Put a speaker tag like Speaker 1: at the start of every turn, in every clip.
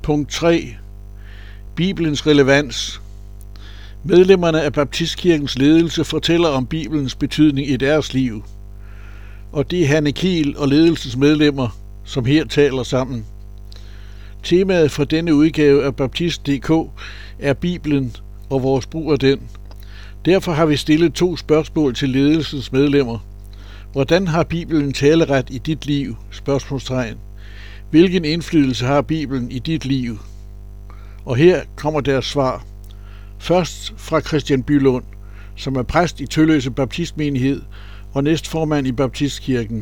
Speaker 1: Punkt 3. Bibelens relevans. Medlemmerne af Baptistkirkens ledelse fortæller om Bibelens betydning i deres liv. Og det er Hanne Kiel og ledelsesmedlemmer, som her taler sammen. Temaet for denne udgave af Baptist.dk er Bibelen og vores brug af den. Derfor har vi stillet 2 spørgsmål til ledelsens medlemmer. Hvordan har Bibelen taleret i dit liv? Spørgsmålstegn. Hvilken indflydelse har Bibelen i dit liv? Og her kommer deres svar. Først fra Christian Bylund, som er præst i Tølløse Baptistmenighed og næstformand i Baptistkirken.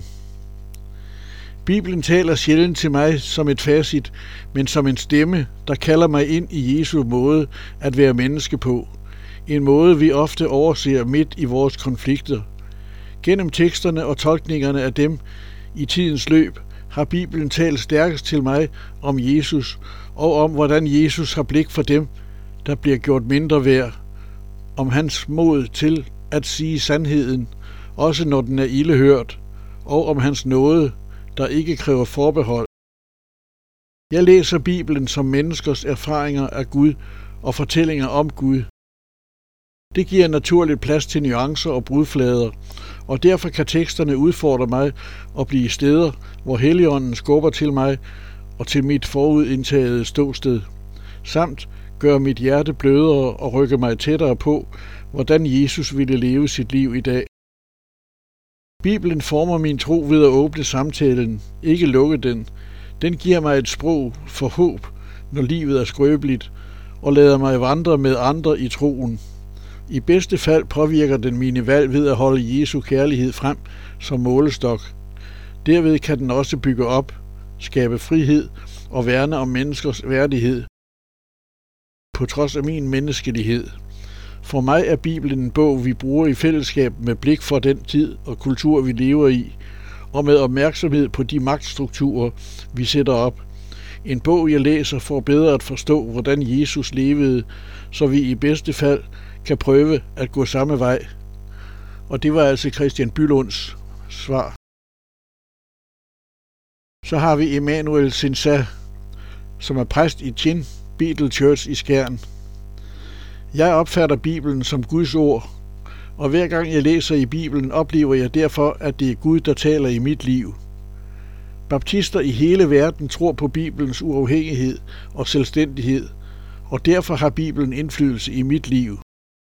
Speaker 1: Bibelen taler sjældent til mig som et facit, men som en stemme, der kalder mig ind i Jesu måde at være menneske på. En måde, vi ofte overser midt i vores konflikter. Gennem teksterne og tolkningerne af dem i tidens løb har Bibelen talt stærkest til mig om Jesus og om, hvordan Jesus har blik for dem, der bliver gjort mindre værd, om hans mod til at sige sandheden, også når den er ildehørt, og om hans nåde, der ikke kræver forbehold. Jeg læser Bibelen som menneskers erfaringer af Gud og fortællinger om Gud. Det giver naturligt plads til nuancer og brudflader, og derfor kan teksterne udfordre mig og blive steder, hvor Helligånden skubber til mig og til mit forudindtagede ståsted, samt gør mit hjerte blødere og rykke mig tættere på, hvordan Jesus ville leve sit liv i dag. Bibelen former min tro ved at åbne samtalen, ikke lukke den. Den giver mig et sprog for håb, når livet er skrøbeligt, og lader mig vandre med andre i troen. I bedste fald påvirker den mine valg ved at holde Jesu kærlighed frem som målestok. Derved kan den også bygge op, skabe frihed og værne om menneskers værdighed, på trods af min menneskelighed. For mig er Bibelen en bog, vi bruger i fællesskab med blik for den tid og kultur, vi lever i, og med opmærksomhed på de magtstrukturer, vi sætter op. En bog, jeg læser for bedre at forstå, hvordan Jesus levede, så vi i bedste fald kan prøve at gå samme vej. Og det var altså Christian Bylunds svar. Så har vi Emanuel Sinsa, som er præst i Chin Bethel Church i Skjern. Jeg opfatter Bibelen som Guds ord, og hver gang jeg læser i Bibelen, oplever jeg derfor, at det er Gud, der taler i mit liv. Baptister i hele verden tror på Bibelens uafhængighed og selvstændighed, og derfor har Bibelen indflydelse i mit liv.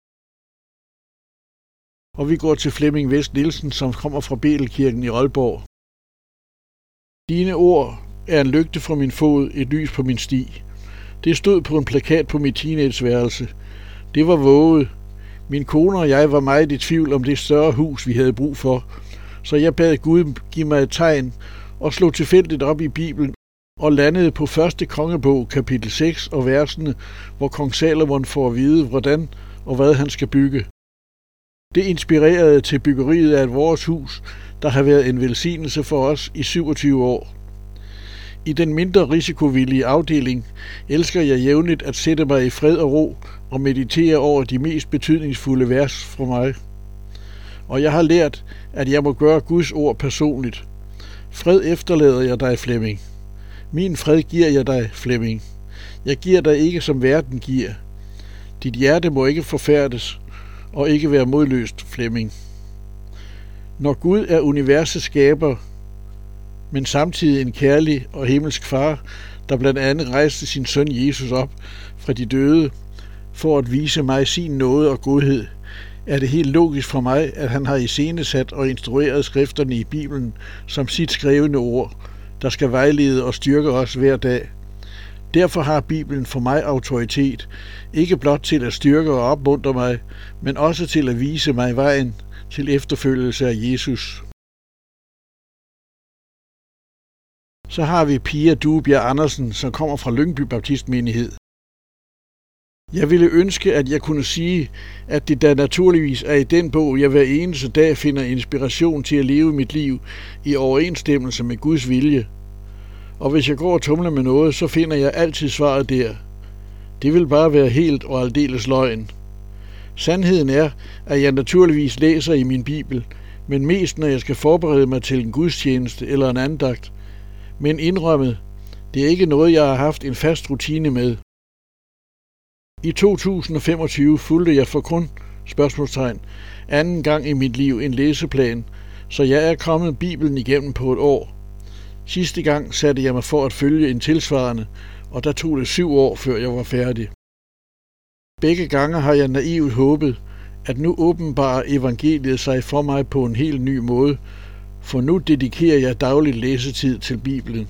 Speaker 1: Og vi går til Flemming Vest Nielsen, som kommer fra Bethelkirken i Aalborg. Dine ord er en lygte for min fod, et lys på min sti. Det stod på en plakat på mit teenageværelse. Det var våget. Min kone og jeg var meget i tvivl om det større hus, vi havde brug for, så jeg bad Gud give mig et tegn og slog tilfældigt op i Bibelen og landede på 1. kongebog, kapitel 6 og versene, hvor kong Salomon får at vide, hvordan og hvad han skal bygge. Det inspirerede til byggeriet af vores hus, der har været en velsignelse for os i 27 år. I den mindre risikovillige afdeling elsker jeg jævnligt at sætte mig i fred og ro og meditere over de mest betydningsfulde vers for mig. Og jeg har lært, at jeg må gøre Guds ord personligt. Fred efterlader jeg dig, Flemming. Min fred giver jeg dig, Flemming. Jeg giver dig ikke, som verden giver. Dit hjerte må ikke forfærdes og ikke være modløst, Flemming. Når Gud er universets skaber, men samtidig en kærlig og himmelsk far, der blandt andet rejste sin søn Jesus op fra de døde, for at vise mig sin nåde og godhed, er det helt logisk for mig, at han har iscenesat og instrueret skrifterne i Bibelen som sit skrevne ord, der skal vejlede og styrke os hver dag. Derfor har Bibelen for mig autoritet, ikke blot til at styrke og opmuntre mig, men også til at vise mig vejen til efterfølgelse af Jesus. Så har vi Pia Duebjerg Andersen, som kommer fra Lyngby Baptistmenighed. Jeg ville ønske, at jeg kunne sige, at det da naturligvis er i den bog, jeg hver eneste dag finder inspiration til at leve mit liv i overensstemmelse med Guds vilje. Og hvis jeg går og tumler med noget, så finder jeg altid svaret der. Det vil bare være helt og aldeles løgn. Sandheden er, at jeg naturligvis læser i min bibel, men mest når jeg skal forberede mig til en gudstjeneste eller en andagt. Men indrømmet, Det er ikke noget, jeg har haft en fast rutine med. I 2025 fulgte jeg for kun anden gang i mit liv en læseplan, så jeg er kommet Bibelen igennem på et år. Sidste gang satte jeg mig for at følge en tilsvarende, og der tog det 7 år, før jeg var færdig. Begge gange har jeg naivt håbet, at nu åbenbarer evangeliet sig for mig på en helt ny måde, for nu dedikerer jeg daglig læsetid til Bibelen.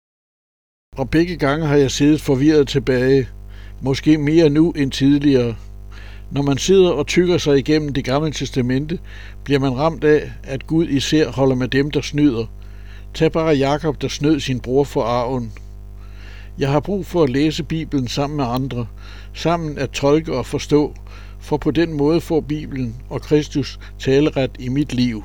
Speaker 1: Og begge gange har jeg siddet forvirret tilbage, måske mere nu end tidligere. Når man sidder og tykker sig igennem Det Gamle Testamente, bliver man ramt af, at Gud især holder med dem, der snyder. Tag bare Jakob, der snød sin bror for arven. Jeg har brug for at læse Bibelen sammen med andre, sammen at tolke og forstå, for på den måde får Bibelen og Kristus taleret i mit liv.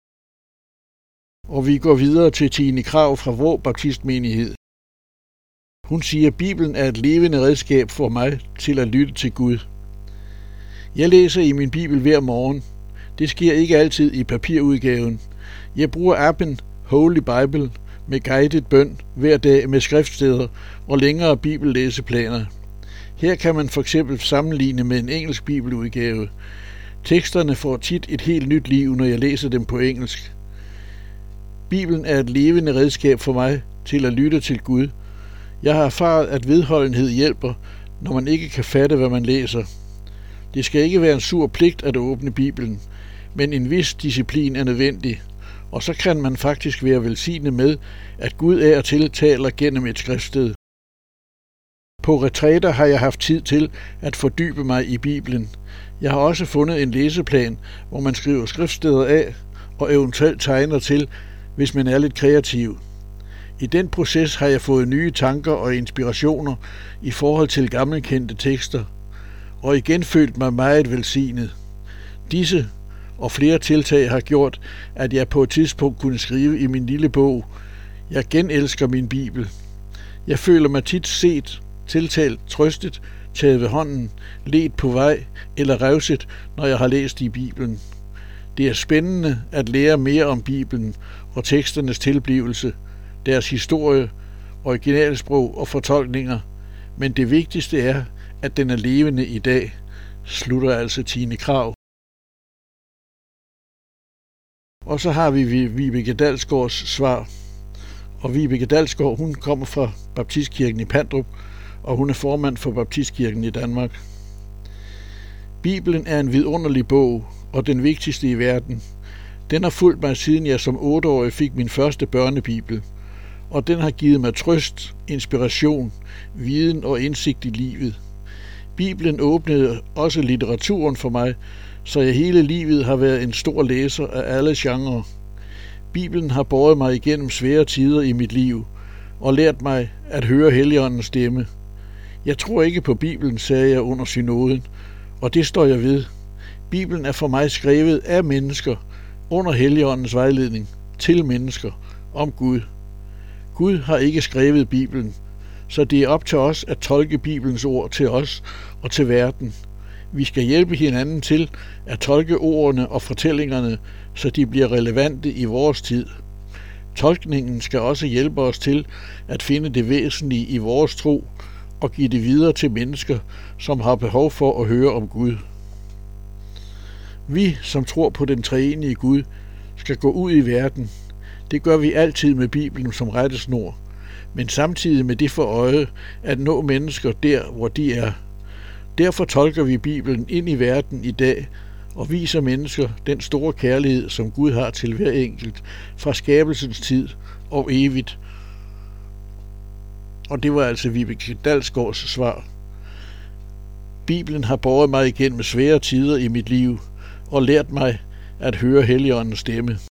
Speaker 1: Og vi går videre til Tine Krag fra Vrå Baptistmenighed. Hun siger, at Bibelen er et levende redskab for mig til at lytte til Gud. Jeg læser i min Bibel hver morgen. Det sker ikke altid i papirudgaven. Jeg bruger appen Holy Bible med guided bøn hver dag med skriftsteder og længere bibellæseplaner. Her kan man for eksempel sammenligne med en engelsk bibeludgave. Teksterne får tit et helt nyt liv, når jeg læser dem på engelsk. Bibelen er et levende redskab for mig til at lytte til Gud. Jeg har erfaret, at vedholdenhed hjælper, når man ikke kan fatte, hvad man læser. Det skal ikke være en sur pligt at åbne Bibelen, men en vis disciplin er nødvendig, og så kan man faktisk være velsignet med, at Gud af og til taler gennem et skriftsted. På retræter har jeg haft tid til at fordybe mig i Bibelen. Jeg har også fundet en læseplan, hvor man skriver skriftsteder af og eventuelt tegner til, hvis man er lidt kreativ. I den proces har jeg fået nye tanker og inspirationer i forhold til gammelkendte tekster, og igen følt mig meget velsignet. Disse og flere tiltag har gjort, at jeg på et tidspunkt kunne skrive i min lille bog, jeg genelsker min Bibel. Jeg føler mig tit set, tiltalt, trøstet, taget ved hånden, ledt på vej eller revset, når jeg har læst i Bibelen. Det er spændende at lære mere om Bibelen og teksternes tilblivelse, deres historie, originalsprog og fortolkninger, men det vigtigste er, at den er levende i dag, slutter altså Tine Krag. Og så har vi Vibeke Dalsgaards svar. Og Vibeke Dalsgaard, hun kommer fra Baptistkirken i Pandrup, og hun er formand for Baptistkirken i Danmark. Bibelen er en vidunderlig bog, og den vigtigste i verden. Den har fulgt mig siden jeg som 8-årig fik min første børnebibel, og den har givet mig trøst, inspiration, viden og indsigt i livet. Bibelen åbnede også litteraturen for mig, så jeg hele livet har været en stor læser af alle genrer. Bibelen har båret mig igennem svære tider i mit liv og lært mig at høre Helligåndens stemme. Jeg tror ikke på Bibelen, sagde jeg under synoden, og det står jeg ved. Bibelen er for mig skrevet af mennesker under Helligåndens vejledning til mennesker om Gud. Gud har ikke skrevet Bibelen, så det er op til os at tolke Bibelens ord til os og til verden. Vi skal hjælpe hinanden til at tolke ordene og fortællingerne, så de bliver relevante i vores tid. Tolkningen skal også hjælpe os til at finde det væsentlige i vores tro og give det videre til mennesker, som har behov for at høre om Gud. Vi, som tror på den treenige Gud, skal gå ud i verden. Det gør vi altid med Bibelen som rettesnor, men samtidig med det for øje at nå mennesker der, hvor de er. Derfor tolker vi Bibelen ind i verden i dag og viser mennesker den store kærlighed, som Gud har til hver enkelt fra skabelsens tid og evigt. Og det var altså Vibeke Dalsgaards svar. Bibelen har båret mig igennem svære tider i mit liv og lært mig at høre Helligåndens stemme.